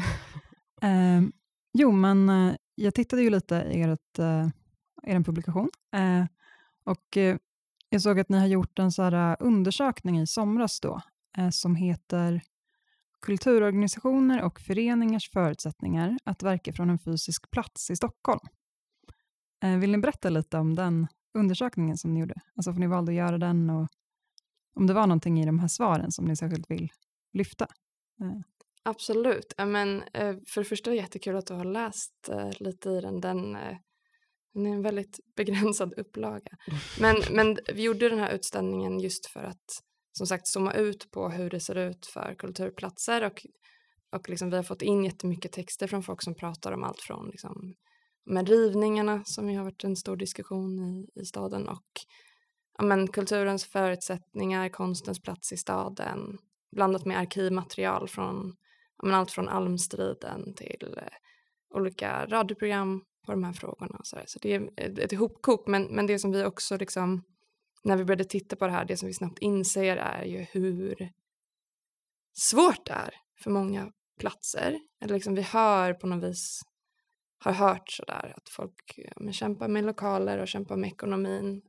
Men jag tittade ju lite i er publikation. Och jag såg att ni har gjort en så här undersökning i somras då, som heter Kulturorganisationer och föreningars förutsättningar att verka från en fysisk plats i Stockholm. Vill ni berätta lite om den undersökningen som ni gjorde? Alltså för ni valde att göra den och om det var någonting i de här svaren som ni särskilt vill lyfta. Absolut. Men, för det första är det jättekul att du har läst lite i den. Den är en väldigt begränsad upplaga. Men vi gjorde den här utställningen just för att som sagt zooma ut på hur det ser ut för kulturplatser. Och liksom, vi har fått in jättemycket texter från folk som pratar om allt från liksom, med rivningarna som ju har varit en stor diskussion i staden. Och kulturens förutsättningar, konstens plats i staden. Blandat med arkivmaterial från allt från Almstriden till olika radioprogram på de här frågorna. Så det är ett ihopkok. Men det som vi också liksom, när vi började titta på det här, det som vi snabbt inser är ju hur svårt det är för många platser. Eller liksom vi hör på något vis, har hört sådär att folk kämpar med lokaler och kämpar med ekonomin.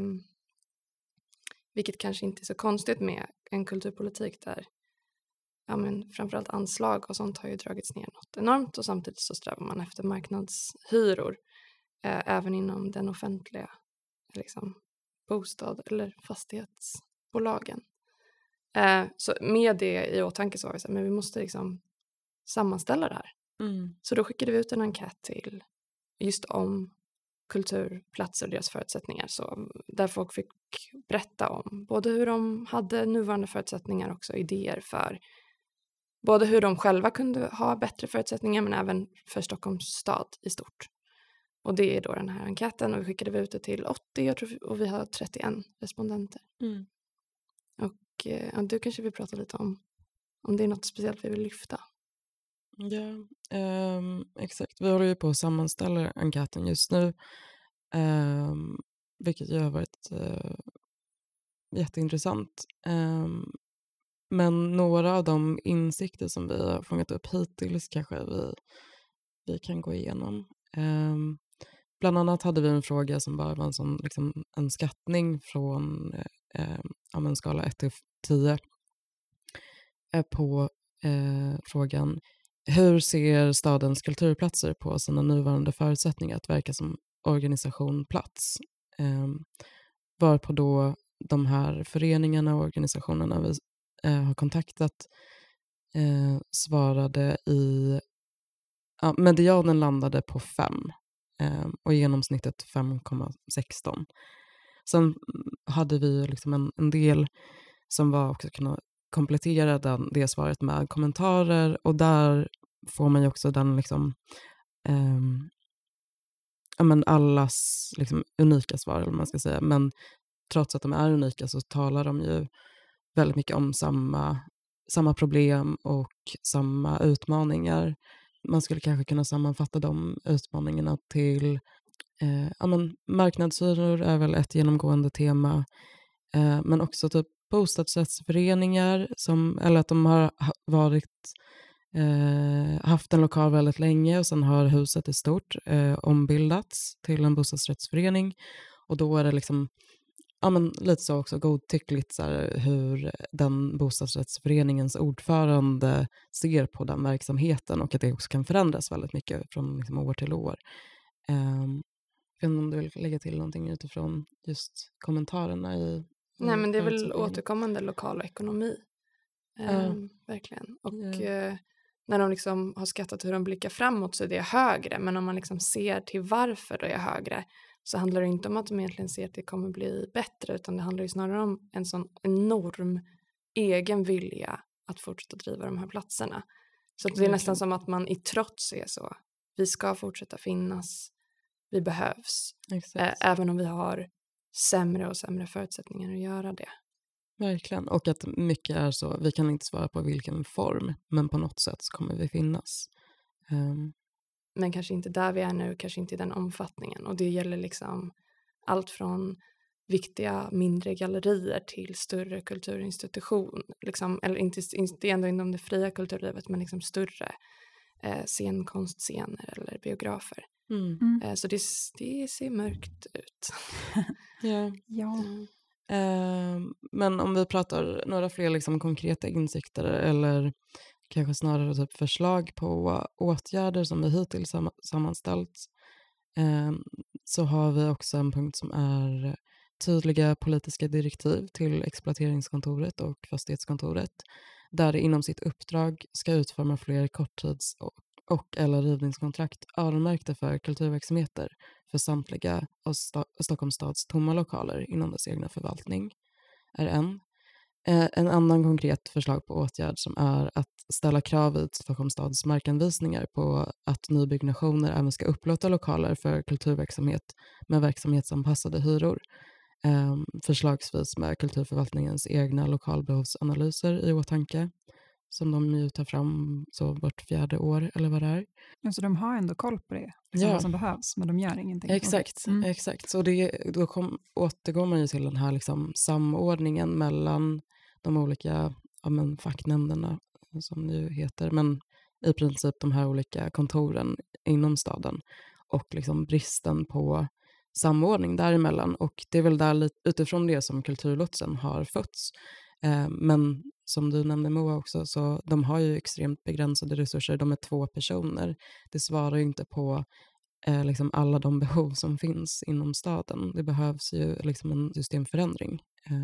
Vilket kanske inte är så konstigt med en kulturpolitik där framförallt anslag och sånt har ju dragits ner något enormt och samtidigt så strävar man efter marknadshyror även inom den offentliga liksom, bostad- eller fastighetsbolagen. Så med det i åtanke så var vi så här, men vi måste liksom sammanställa det här. Så då skickade vi ut en enkät till just om kulturplatser och deras förutsättningar. Så där folk fick berätta om både hur de hade nuvarande förutsättningar och också idéer för både hur de själva kunde ha bättre förutsättningar men även för Stockholms stad i stort. Och det är då den här enkäten och vi skickade ut det till 80 och vi har 31 respondenter. Och du kanske vill prata lite om det är något speciellt vi vill lyfta. Ja, exakt. Vi håller ju på att sammanställa enkäten just nu. Vilket ju har varit jätteintressant. Men några av de insikter som vi har fångat upp hittills kanske vi kan gå igenom. Bland annat hade vi en fråga som bara var en sån, liksom, en skattning från en skala 1-10 på frågan hur ser stadens kulturplatser på sina nuvarande förutsättningar att verka som organisationplats? Varpå då de här föreningarna och organisationerna vi har kontaktat svarade medianen landade på 5 och genomsnittet 5,16. Sen hade vi liksom en del som var också kunna komplettera det svaret med kommentarer och där får man ju också den liksom allas liksom unika svar eller vad man ska säga, men trots att de är unika så talar de ju väldigt mycket om samma problem och samma utmaningar. Man skulle kanske kunna sammanfatta de utmaningarna till marknadshyror är väl ett genomgående tema, men också typ bostadsrättsföreningar eller att de har haft en lokal väldigt länge och sen har huset i stort ombildats till en bostadsrättsförening och då är det liksom lite så också godtyckligt så här, hur den bostadsrättsföreningens ordförande ser på den verksamheten och att det också kan förändras väldigt mycket från liksom, år till år. Jag vet inte om du vill lägga till någonting utifrån just kommentarerna i Nej, men det är väl återkommande lokal ekonomi. Verkligen. Och när de liksom har skattat hur de blickar framåt så är det högre. Men om man liksom ser till varför det är högre så handlar det inte om att de egentligen ser att det kommer bli bättre. Utan det handlar ju snarare om en sån enorm egen vilja att fortsätta driva de här platserna. Så att det är nästan som att man i trots är så. Vi ska fortsätta finnas. Vi behövs. Även om vi har sämre och sämre förutsättningar att göra det. Verkligen. Och att mycket är så, vi kan inte svara på vilken form, men på något sätt så kommer vi finnas. Men kanske inte där vi är nu, kanske inte i den omfattningen. Och det gäller liksom allt från viktiga mindre gallerier till större kulturinstitution. Liksom, eller inte ändå inom det fria kulturlivet, men liksom större scenkonstscener eller biografer. Så det ser mörkt ut. Ja. Men om vi pratar några fler liksom konkreta insikter eller kanske snarare typ förslag på åtgärder som vi hittills sammanställt, så har vi också en punkt som är tydliga politiska direktiv till exploateringskontoret och fastighetskontoret, där det inom sitt uppdrag ska utforma fler korttids- och eller rivningskontrakt öronmärkta för kulturverksamheter för samtliga av Stockholms stads tomma lokaler inom dess egna förvaltning, är en annan konkret förslag på åtgärd som är att ställa krav vid Stockholms stads markanvisningar på att nybyggnationer även ska upplåta lokaler för kulturverksamhet med verksamhetsanpassade hyror. Förslagsvis med kulturförvaltningens egna lokalbehovsanalyser i åtanke, som de ju tar fram så vart 4:e år eller vad det är. Så de har ändå koll på det, vad som behövs, men de gör ingenting. Exakt. Så då återgår man ju till den här liksom samordningen mellan de olika facknämnderna som det ju heter, men i princip de här olika kontoren inom staden och liksom bristen på samordning däremellan. Och det är väl där utifrån det som Kulturlotsen har fötts. Men som du nämnde Moa också, så de har ju extremt begränsade resurser. De är 2 personer. Det svarar ju inte på liksom alla de behov som finns inom staden. Det behövs ju liksom en systemförändring.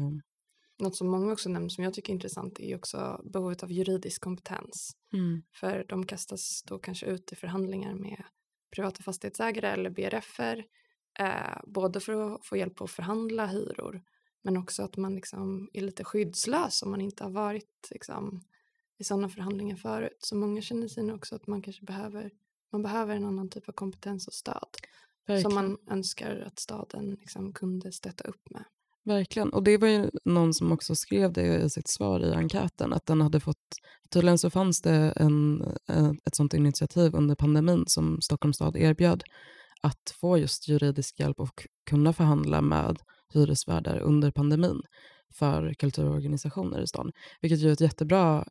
Något som många också nämner som jag tycker är intressant är också behovet av juridisk kompetens. För de kastas då kanske ut i förhandlingar med privata fastighetsägare eller BRF:er. Både för att få hjälp att förhandla hyror, men också att man liksom är lite skyddslös om man inte har varit liksom i sådana förhandlingar förut. Så många känner sig nu också att man kanske behöver en annan typ av kompetens och stöd. Verkligen. Som man önskar att staden liksom kunde stötta upp med. Verkligen, och det var ju någon som också skrev det i sitt svar i enkäten, att den hade fått, tydligen så fanns det ett sånt initiativ under pandemin som Stockholms stad erbjöd, att få just juridisk hjälp och kunna förhandla med hyresvärdar under pandemin för kulturorganisationer i stan. Vilket ju är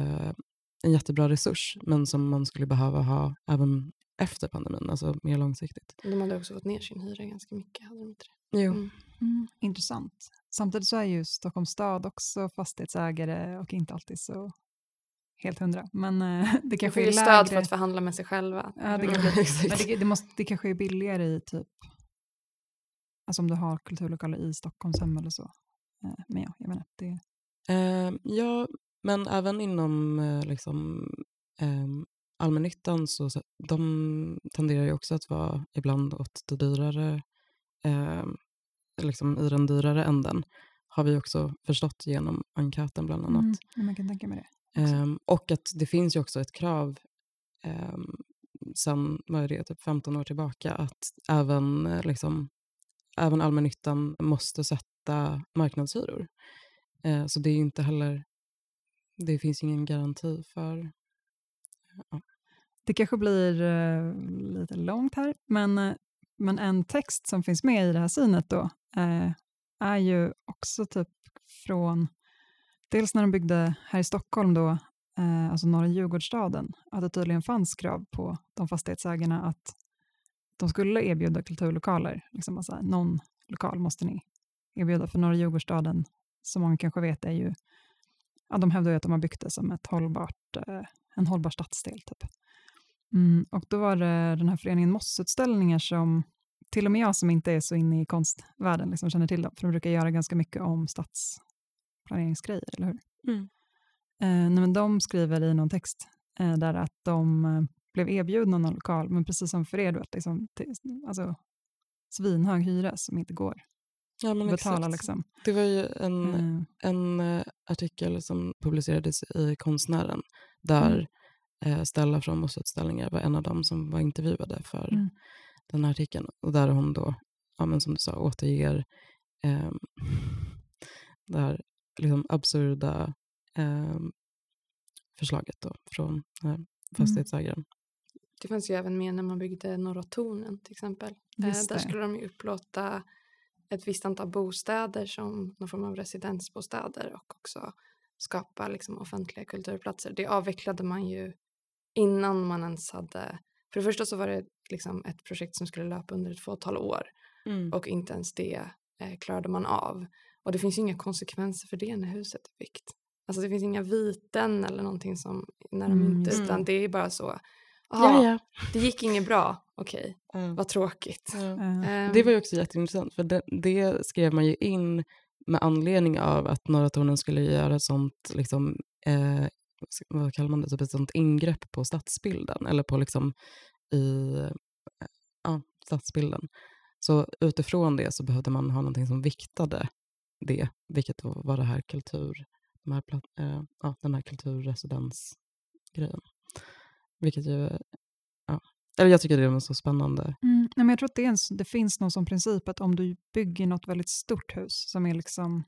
en jättebra resurs, men som man skulle behöva ha även efter pandemin, alltså mer långsiktigt. De hade också fått ner sin hyra ganska mycket, hade de inte det? Jo. Intressant. Samtidigt så är ju Stockholms stad också fastighetsägare och inte alltid så helt 100. Men det kanske är lägre. Stöd för att förhandla med sig själva. Ja, det kanske är billigare i typ, alltså om du har kulturlokaler i Stockholmshem eller så. Men ja, jag menar det. Ja, men även inom allmännyttan så de tenderar ju också att vara ibland åt det dyrare, liksom i den dyrare änden, har vi också förstått genom enkäten bland annat. Man kan tänka mig det. Och att det finns ju också ett krav sen, vad är det, typ 15 år tillbaka, att även allmännyttan måste sätta marknadshyror. Så det är ju inte heller, det finns ingen garanti för. Ja. Det kanske blir lite långt här, men en text som finns med i det här synet då är ju också typ från, dels när de byggde här i Stockholm då, alltså norra Djurgårdsstaden, att det tydligen fanns krav på de fastighetsägarna att de skulle erbjuda kulturlokaler. Liksom alltså, någon lokal måste ni erbjuda, för norra Djurgårdsstaden, som många kanske vet, är ju, ja, de hävdar ju att de har byggt det som en hållbar stadsdel typ. Och då var det den här föreningen Mossutställningar som till och med jag som inte är så inne i konstvärlden liksom känner till dem, för de brukar göra ganska mycket om stadsplaneringsgrejer, eller hur? Men de skriver i någon text där att de blev erbjudna någon lokal, men precis som för er då, att liksom, alltså svinhög hyra som inte går att betala. Liksom. Det var ju en artikel som publicerades i Konstnären där Stella från Mossutställningar var en av dem som var intervjuade för den här artikeln. Och där hon då, ja, men som du sa, återger det här liksom absurda förslaget då från fastighetsägaren. Det fanns ju även med när man byggde Norra Tornen till exempel. Just Där det. skulle de ju upplåta ett visst antal bostäder som någon form av residensbostäder och också skapa liksom offentliga kulturplatser. Det avvecklade man ju innan man ens hade... För det första så var det liksom ett projekt som skulle löpa under ett fåtal år och inte ens det klarade man av. Och det finns ju inga konsekvenser för det när huset är byggt. Alltså det finns inga viten eller någonting som när de inte... Utan det är bara så... Jaha, det gick inget bra. Okej, vad tråkigt. Det var ju också jätteintressant för det skrev man ju in med anledning av att Norra Tornen skulle göra sånt liksom, vad kallar man det, typ ett sånt ingrepp på stadsbilden eller på liksom i stadsbilden. Så utifrån det så behövde man ha någonting som viktade det, vilket var det här den här kulturresidensgrejen. Vilket ju, eller jag tycker det är så spännande. Nej, men jag tror att det finns någon som princip att om du bygger något väldigt stort hus som är liksom,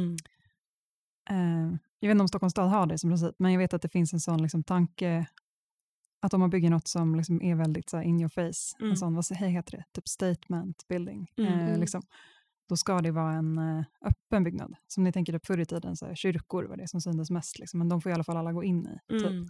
jag vet inte om Stockholms stad har det som princip, men jag vet att det finns en sån liksom tanke att om man bygger något som liksom är väldigt så här, in your face, en sån, vad heter det, typ statement building, liksom, då ska det vara en öppen byggnad. Som ni tänker upp förr i tiden, så här, kyrkor var det som syntes mest, liksom, men de får i alla fall alla gå in i. Typ.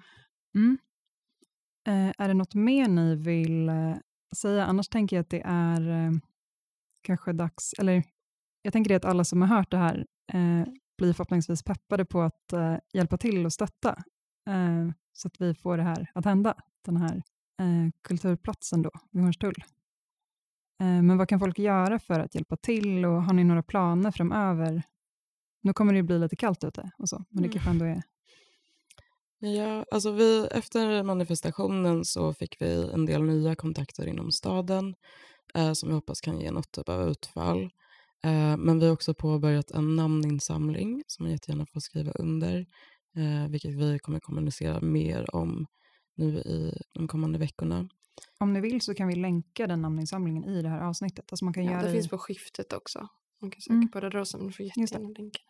Är det något mer ni vill säga? Annars tänker jag att det är kanske dags, eller jag tänker det att alla som har hört det här blir förhoppningsvis peppade på att hjälpa till och stötta så att vi får det här att hända, den här kulturplatsen då vid Hornstull. Men vad kan folk göra för att hjälpa till och har ni några planer framöver? Nu kommer det ju bli lite kallt ute och så, men det kanske ändå är... Ja, alltså efter manifestationen så fick vi en del nya kontakter inom staden som vi hoppas kan ge något typ av utfall. Men vi har också påbörjat en namninsamling som man jättegärna får skriva under, vilket vi kommer kommunicera mer om nu i de kommande veckorna. Om ni vill så kan vi länka den namninsamlingen i det här avsnittet. Alltså man kan göra det finns på skiftet också. Man kan söka på det då, så man får jättegärna länka.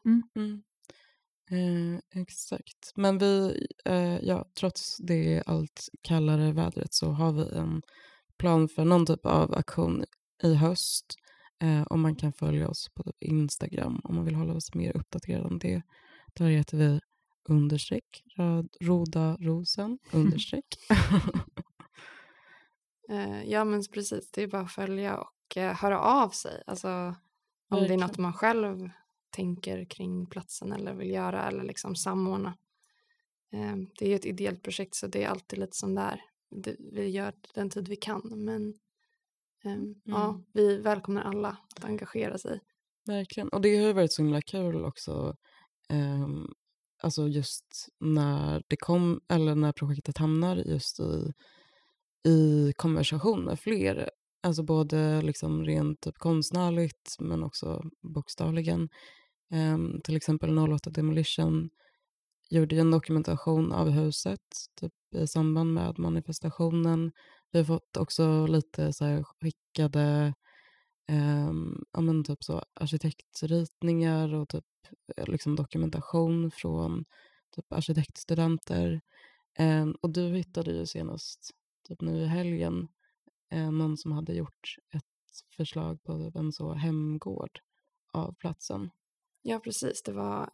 Exakt. Men vi, trots det allt kallare vädret så har vi en plan för någon typ av aktion i höst. Om man kan följa oss på typ Instagram om man vill hålla oss mer uppdaterade om det. Där heter vi _rodarosen _ Ja men precis, det är bara att följa och höra av sig. Alltså om det är något man själv tänker kring platsen eller vill göra eller liksom samordna. Det är ju ett ideellt projekt så det är alltid lite som där. Vi gör den tid vi kan, men vi välkomnar alla att engagera sig. Verkligen, och det har ju varit så himla kul också. Alltså just när det kom, eller när projektet hamnar just i konversation med fler. Alltså både liksom rent typ konstnärligt men också bokstavligen. Till exempel 08 Demolition gjorde ju en dokumentation av huset typ i samband med manifestationen. Vi har fått också lite så här skickade typ så arkitektritningar och typ liksom dokumentation från typ arkitektstudenter. Och du hittade ju senast typ nu i helgen någon som hade gjort ett förslag på en så hemgård av platsen. Ja, precis. Det var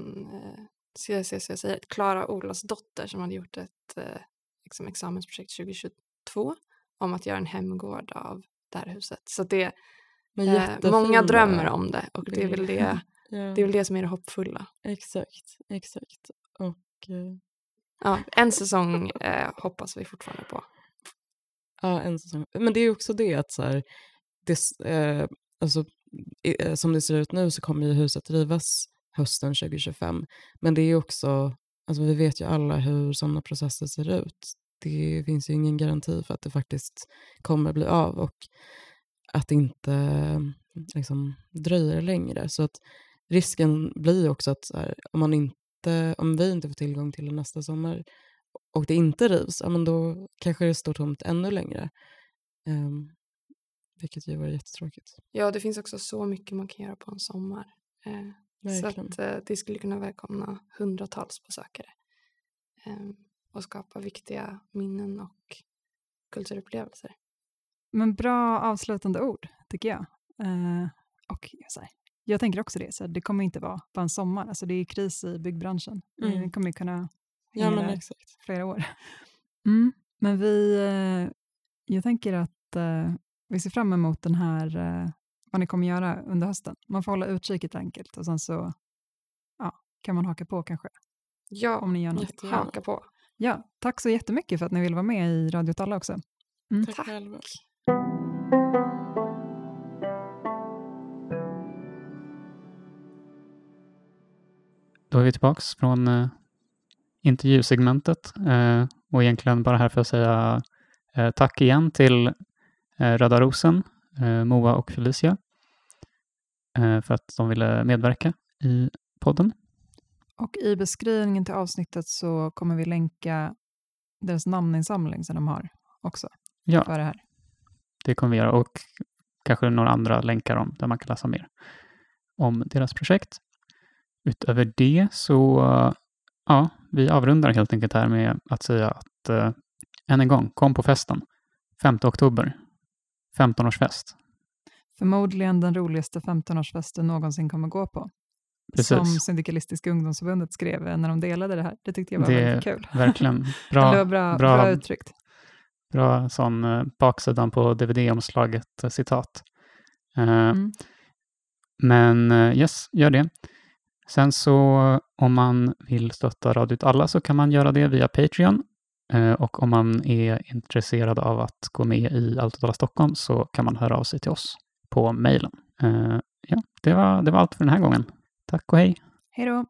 Klara Olas dotter som hade gjort ett examensprojekt 2022 om att göra en hemgård av det här huset. Så det många drömmer om det och det är väl det, det är väl det som är det hoppfulla. Exakt. Och en säsong hoppas vi fortfarande på. Ja, en säsong. Men det är också det att så här, alltså, som det ser ut nu så kommer ju huset rivas hösten 2025. Men det är också, alltså vi vet ju alla hur sådana processer ser ut. Det finns ju ingen garanti för att det faktiskt kommer bli av och att det inte liksom dröjer längre. Så att risken blir också att så här, om vi inte får tillgång till det nästa sommar och det inte rivs, ja, men då kanske det står tomt ännu längre. Vilket ju var jättetråkigt. Ja, det finns också så mycket man kan göra på en sommar. Så Verkligen. att det skulle kunna välkomna hundratals besökare. Och skapa viktiga minnen och kulturupplevelser. Men bra avslutande ord, tycker jag. Och jag tänker också det, så det kommer inte vara bara en sommar. Alltså det är kris i byggbranschen. Det kommer ju kunna hänga där Exakt. flera år. Men jag tänker att vi ser fram emot den här, vad ni kommer göra under hösten. Man får hålla utkik helt enkelt och sen så kan man haka på kanske. Ja, om ni gör något. haka på. Ja, tack så jättemycket för att ni vill vara med i Radio åt alla också. Tack själva. Då är vi tillbaks från intervjusegmentet och egentligen bara här för att säga tack igen till Röda Rosen, Moa och Felicia för att de ville medverka i podden. Och i beskrivningen till avsnittet så kommer vi länka deras namninsamling som de har också för det här. Det kommer vi göra och kanske några andra länkar om där man kan läsa mer om deras projekt. Utöver det så vi avrundar helt enkelt här med att säga att än en gång, kom på festen 5 oktober, 15-årsfest. Förmodligen den roligaste 15-årsfesten någonsin kommer gå på. Precis. Som Syndikalistiska ungdomsförbundet skrev när de delade det här. Det tyckte jag var väldigt kul. Verkligen bra uttryckt. Bra sån baksidan på DVD-omslaget citat. Men gör det. Sen så om man vill stötta Radio åt alla så kan man göra det via Patreon. Och om man är intresserad av att gå med i Allt åt alla Stockholm så kan man höra av sig till oss på mejlen. Det var allt för den här gången. Tack och hej. Hej då.